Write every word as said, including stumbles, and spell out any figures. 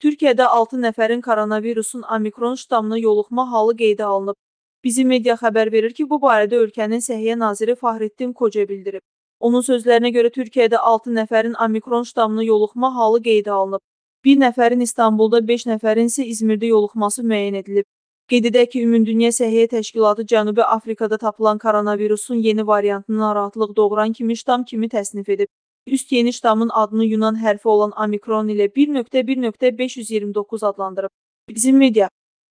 Türkiyədə altı nəfərin koronavirusun omikron ştammına yoluxma halı qeydə alınıb. Bizim media xəbər verir ki, bu barədə ölkənin Səhiyyə naziri Fahrettin Koca bildirib. Onun sözlərinə görə Türkiyədə altı nəfərin omikron ştammına yoluxma halı qeydə alınıb. Bir nəfərin İstanbulda, beş nəfərin isə İzmirdə yoluxması müəyyən edilib. Qeyd edək ki, Ümumdünya Səhiyyə Təşkilatı Cənubi Afrikada tapılan koronavirusun yeni variantını narahatlıq doğuran kimi ştam kimi təsnif edib. Üst yeni ştamın adını Yunan hərfi olan omikron ilə bir nöqtə bir nöqtə beş yüz iyirmi doqquz adlandırıb. Bizim media